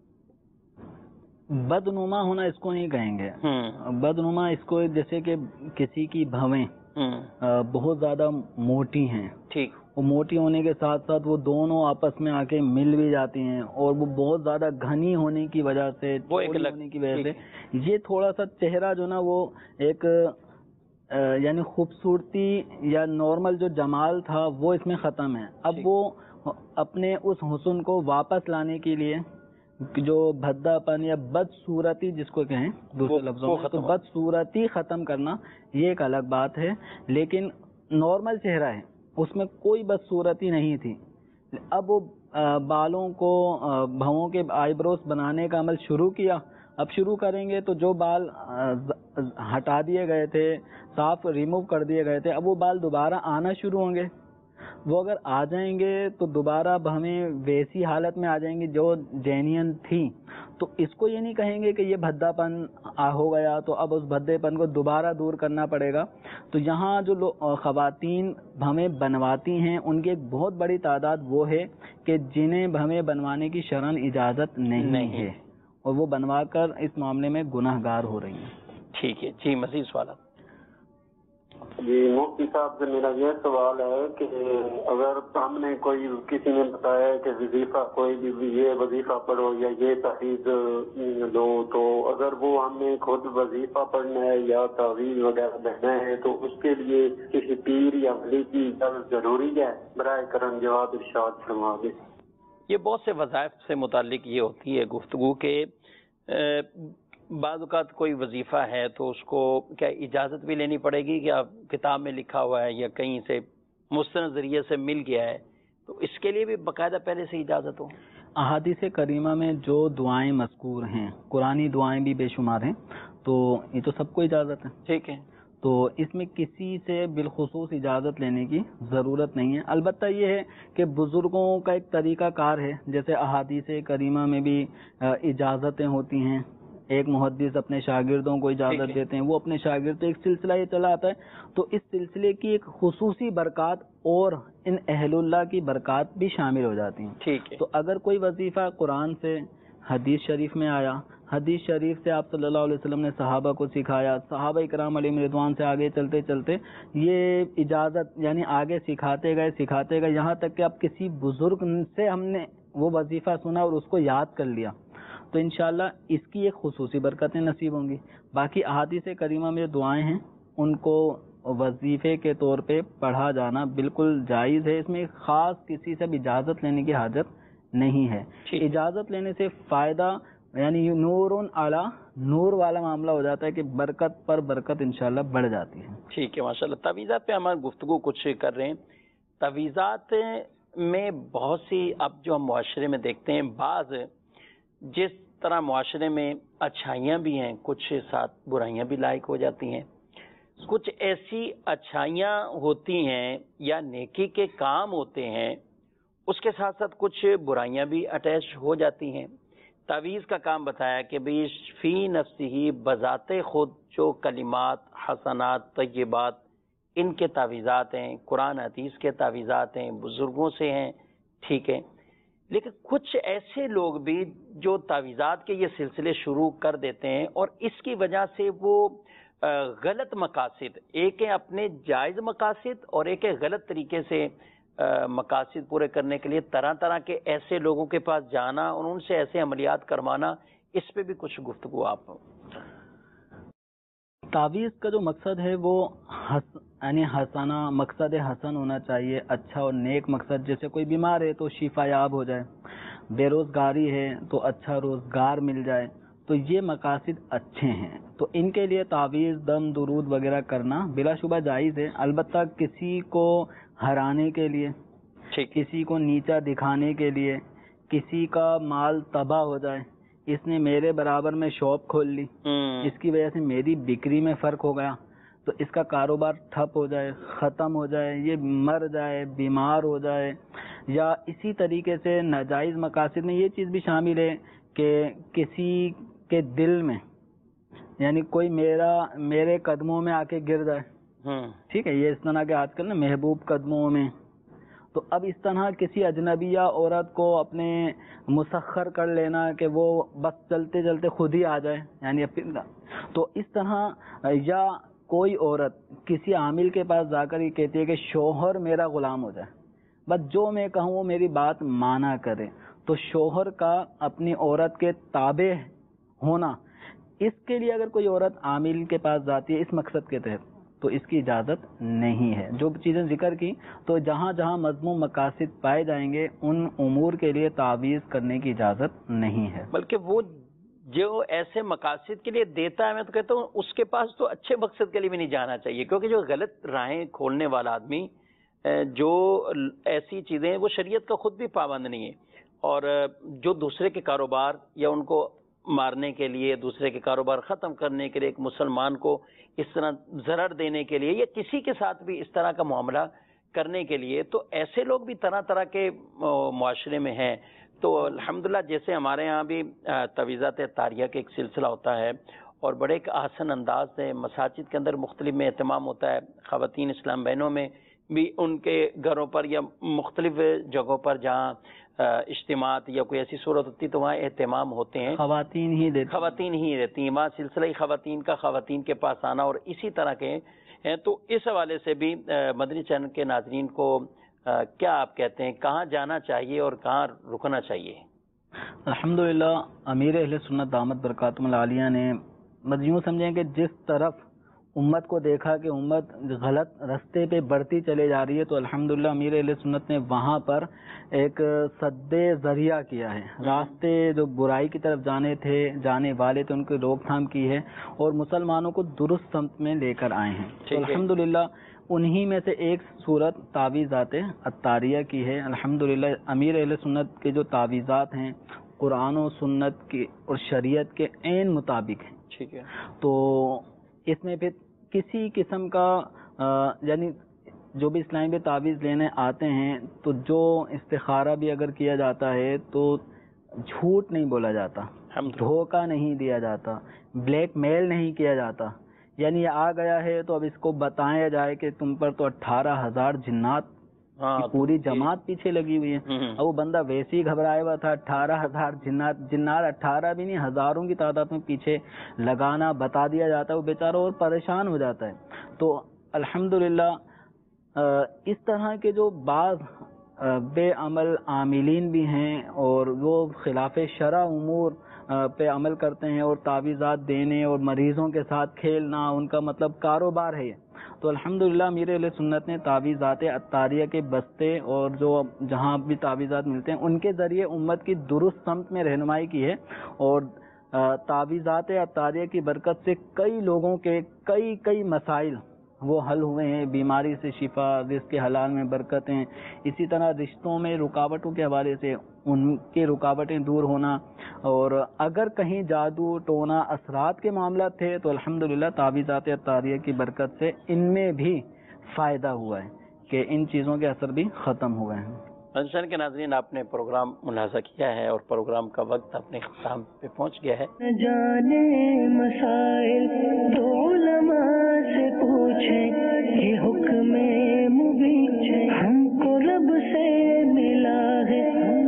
بدنما ہونا اس کو نہیں کہیں گے، بدنما اس کو جیسے کہ کسی کی بھویں بہت زیادہ موٹی ہیں، ٹھیک، وہ موٹی ہونے کے ساتھ ساتھ وہ دونوں آپس میں آ کے مل بھی جاتی ہیں اور وہ بہت زیادہ گھنی ہونے کی وجہ سے، ہونے کی وجہ سے یہ تھوڑا سا چہرہ جو نا وہ ایک یعنی خوبصورتی یا نارمل جو جمال تھا وہ اس میں ختم ہے۔ اب وہ اپنے اس حسن کو واپس لانے کے لیے جو بھدا پن یا بدصورتی جس کو کہیں دوسرے لفظوں میں، تو بدصورتی ختم کرنا یہ ایک الگ بات ہے، لیکن نارمل چہرہ ہے اس میں کوئی بدصورتی نہیں تھی، اب وہ بالوں کو بھووں کے آئی بروز بنانے کا عمل شروع کیا، اب شروع کریں گے تو جو بال ہٹا دیے گئے تھے، صاف ریموو کر دیے گئے تھے، اب وہ بال دوبارہ آنا شروع ہوں گے، وہ اگر آ جائیں گے تو دوبارہ ہمیں ویسی حالت میں آ جائیں گی جو جینین تھی، تو اس کو یہ نہیں کہیں گے کہ یہ بھدا پن ہو گیا تو اب اس بھدے پن کو دوبارہ دور کرنا پڑے گا۔ تو یہاں جو خواتین بھویں بنواتی ہیں ان کی ایک بہت بڑی تعداد وہ ہے کہ جنہیں بھویں بنوانے کی شرعاً اجازت نہیں, نہیں ہے اور وہ بنوا کر اس معاملے میں گناہ گار ہو رہی ہیں۔ ٹھیک ہے جی، مزید سوالات؟ جی مفتی صاحب سے میرا یہ سوال ہے کہ اگر ہم نے کوئی کسی نے بتایا کہ وظیفہ کوئی بھی یہ وظیفہ پڑھو یا یہ تعویذ لو، تو اگر وہ ہم نے خود وظیفہ پڑھنا ہے یا تعویذ وغیرہ لینا ہے تو اس کے لیے کسی پیر یا ولی کی اجازت ضروری ہے؟ براہ کرم جواب ارشاد فرما دیں۔ یہ بہت سے وظائف سے متعلق یہ ہوتی ہے گفتگو کہ بعض اوقات کوئی وظیفہ ہے تو اس کو کیا اجازت بھی لینی پڑے گی کہ آپ کتاب میں لکھا ہوا ہے یا کہیں سے مستند ذریعے سے مل گیا ہے، تو اس کے لیے بھی باقاعدہ پہلے سے اجازت ہو؟ احادیث کریمہ میں جو دعائیں مذکور ہیں، قرآنی دعائیں بھی بے شمار ہیں، تو یہ تو سب کو اجازت ہے، ٹھیک ہے، تو اس میں کسی سے بالخصوص اجازت لینے کی ضرورت نہیں ہے۔ البتہ یہ ہے کہ بزرگوں کا ایک طریقہ کار ہے، جیسے احادیث کریمہ میں بھی اجازتیں ہوتی ہیں، ایک محدث اپنے شاگردوں کو اجازت دیتے ہیں، وہ اپنے شاگرد ایک سلسلہ یہ چلا آتا ہے، تو اس سلسلے کی ایک خصوصی برکات اور ان اہل اللہ کی برکات بھی شامل ہو جاتی ہیں۔ ٹھیک ہے، تو اگر کوئی وظیفہ قرآن سے، حدیث شریف میں آیا، حدیث شریف سے آپ صلی اللہ علیہ وسلم نے صحابہ کو سکھایا، صحابہ اکرام علیہم رضوان سے آگے چلتے چلتے یہ اجازت یعنی آگے سکھاتے گئے سکھاتے گئے یہاں تک کہ اب کسی بزرگ سے ہم نے وہ وظیفہ سنا اور اس کو یاد کر لیا، تو انشاءاللہ اس کی ایک خصوصی برکتیں نصیب ہوں گی۔ باقی احادیث کریمہ میں جو دعائیں ہیں ان کو وظیفے کے طور پہ پڑھا جانا بالکل جائز ہے، اس میں خاص کسی سے بھی اجازت لینے کی حاجت نہیں ہے۔ اجازت لینے سے فائدہ یعنی نور علی نور والا معاملہ ہو جاتا ہے کہ برکت پر برکت انشاءاللہ بڑھ جاتی ہے۔ ٹھیک ہے، ماشاءاللہ۔ تعویذات پہ ہماری گفتگو کچھ کر رہے ہیں۔ تعویذات میں بہت سی اب جو ہم معاشرے میں دیکھتے ہیں، بعض جس طرح معاشرے میں اچھائیاں بھی ہیں، کچھ ساتھ برائیاں بھی لاحق ہو جاتی ہیں، کچھ ایسی اچھائیاں ہوتی ہیں یا نیکی کے کام ہوتے ہیں، اس کے ساتھ ساتھ کچھ برائیاں بھی اٹیچ ہو جاتی ہیں۔ تعویذ کا کام بتایا کہ بھی فی نفسی بذات خود جو کلمات حسنات طیبات ان کے تعویذات ہیں، قرآن حدیث کے تعویذات ہیں، بزرگوں سے ہیں، ٹھیک ہے، لیکن کچھ ایسے لوگ بھی جو تعویذات کے یہ سلسلے شروع کر دیتے ہیں اور اس کی وجہ سے وہ غلط مقاصد، ایک ہے اپنے جائز مقاصد اور ایک ہے غلط طریقے سے مقاصد پورے کرنے کے لیے طرح طرح کے ایسے لوگوں کے پاس جانا اور ان سے ایسے عملیات کروانا، اس پہ بھی کچھ گفتگو آپ۔ تعویذ کا جو مقصد ہے وہ حس یعنی حسنہ، مقصد حسن ہونا چاہیے، اچھا اور نیک مقصد۔ جیسے کوئی بیمار ہے تو شفا یاب ہو جائے، بے روزگاری ہے تو اچھا روزگار مل جائے، تو یہ مقاصد اچھے ہیں، تو ان کے لیے تعویذ، دم، درود وغیرہ کرنا بلا شبہ جائز ہے۔ البتہ کسی کو ہرانے کے لیے، کسی کو نیچا دکھانے کے لیے، کسی کا مال تباہ ہو جائے، اس نے میرے برابر میں شاپ کھول لی، اس کی وجہ سے میری بکری میں فرق ہو گیا، تو اس کا کاروبار ٹھپ ہو جائے، ختم ہو جائے، یہ مر جائے، بیمار ہو جائے، یا اسی طریقے سے ناجائز مقاصد میں یہ چیز بھی شامل ہے کہ کسی کے دل میں، یعنی کوئی میرا میرے قدموں میں آ کے گر جائے، ٹھیک ہے، یہ اس طرح کے آج کل نا محبوب قدموں میں، تو اب اس طرح کسی اجنبیہ عورت کو اپنے مسخر کر لینا کہ وہ بس چلتے چلتے خود ہی آ جائے، یعنی تو اس طرح، یا کوئی عورت کسی عامل کے پاس جا کر یہ کہتی ہے کہ شوہر میرا غلام ہو جائے، بس جو میں کہوں وہ میری بات مانا کرے، تو شوہر کا اپنی عورت کے تابع ہونا، اس کے لیے اگر کوئی عورت عامل کے پاس جاتی ہے اس مقصد کے تحت تو اس کی اجازت نہیں ہے۔ جو چیزیں ذکر کی تو جہاں جہاں مذموم مقاصد پائے جائیں گے ان امور کے لیے تعویذ کرنے کی اجازت نہیں ہے، بلکہ وہ جو ایسے مقاصد کے لیے دیتا ہے، میں تو کہتا ہوں اس کے پاس تو اچھے مقصد کے لیے بھی نہیں جانا چاہیے، کیونکہ جو غلط راہیں کھولنے والا آدمی، جو ایسی چیزیں، وہ شریعت کا خود بھی پابند نہیں ہے، اور جو دوسرے کے کاروبار یا ان کو مارنے کے لیے، دوسرے کے کاروبار ختم کرنے کے لیے، ایک مسلمان کو اس طرح ضرر دینے کے لیے یا کسی کے ساتھ بھی اس طرح کا معاملہ کرنے کے لیے، تو ایسے لوگ بھی طرح طرح کے معاشرے میں ہیں۔ تو الحمدللہ جیسے ہمارے ہاں بھی تعویذات طاریہ کا ایک سلسلہ ہوتا ہے اور بڑے ایک آسن انداز سے مساجد کے اندر مختلف میں اہتمام ہوتا ہے، خواتین اسلام بہنوں میں بھی ان کے گھروں پر یا مختلف جگہوں پر جہاں اجتماعات یا کوئی ایسی صورت ہوتی تو وہاں اہتمام ہوتے ہیں، خواتین ہی دیتی خواتین ہی رہتی ہیں وہاں، سلسلہ ہی خواتین کا، خواتین کے پاس آنا اور اسی طرح کے ہیں۔ تو اس حوالے سے بھی مدنی چینل کے ناظرین کو کیا آپ کہتے ہیں، کہاں جانا چاہیے اور کہاں رکنا چاہیے؟ الحمدللہ امیر اہل سنت دامت برکاتہم العالیہ نے یوں سمجھیں کہ جس طرف امت کو دیکھا کہ امت غلط رستے پہ بڑھتی چلے جا رہی ہے، تو الحمدللہ امیر اہل سنت نے وہاں پر ایک سد ذریعہ کیا ہے، راستے جو برائی کی طرف جانے تھے، جانے والے تھے، ان کی روک تھام کی ہے اور مسلمانوں کو درست سمت میں لے کر آئے ہیں۔ تو الحمدللہ انہی میں سے ایک صورت تعویذات الطاریہ کی ہے۔ الحمدللہ امیر اہل سنت کے جو تعویذات ہیں قرآن و سنت کے اور شریعت کے عین مطابق ہیں، ٹھیک ہے، تو اس میں پھر کسی قسم کا یعنی جو بھی اسلام پہ تعویذ لینے آتے ہیں تو جو استخارہ بھی اگر کیا جاتا ہے تو جھوٹ نہیں بولا جاتا، دھوکہ نہیں دیا جاتا، بلیک میل نہیں کیا جاتا، یعنی یہ آ گیا ہے تو اب اس کو بتایا جائے کہ تم پر تو اٹھارہ ہزار جنات کی پوری جماعت پیچھے لگی ہوئی ہے، اب وہ بندہ ویسے ہی گھبرایا ہوا تھا، اٹھارہ ہزار جنات جنات اٹھارہ بھی نہیں ہزاروں کی تعداد میں پیچھے لگانا بتا دیا جاتا ہے، وہ بیچارہ اور پریشان ہو جاتا ہے۔ تو الحمدللہ اس طرح کے جو بعض بے عمل عاملین بھی ہیں اور وہ خلاف شرع امور پہ عمل کرتے ہیں اور تعویذات دینے اور مریضوں کے ساتھ کھیلنا ان کا مطلب کاروبار ہے، تو الحمدللہ امیر اہل سنت نے تعویذات الطاریہ کے بستے اور جو جہاں بھی تعویذات ملتے ہیں ان کے ذریعے امت کی درست سمت میں رہنمائی کی ہے، اور تعویذات الطاریہ کی برکت سے کئی لوگوں کے کئی کئی مسائل وہ حل ہوئے ہیں، بیماری سے شفا، رزق کے حلال میں برکتیں، اسی طرح رشتوں میں رکاوٹوں کے حوالے سے ان کی رکاوٹیں دور ہونا، اور اگر کہیں جادو ٹونا اثرات کے معاملات تھے تو الحمدللہ تعویذات الطاریہ کی برکت سے ان میں بھی فائدہ ہوا ہے کہ ان چیزوں کے اثر بھی ختم ہوئے ہیں۔ انشان کے ناظرین، آپ نے پروگرام ملاحظہ کیا ہے اور پروگرام کا وقت اپنے اختتام پہ پہنچ گیا ہے۔ جانے مسائل تو علماء سے پوچھیں، یہ حکم مبین ہم کو رب سے ملا ہے۔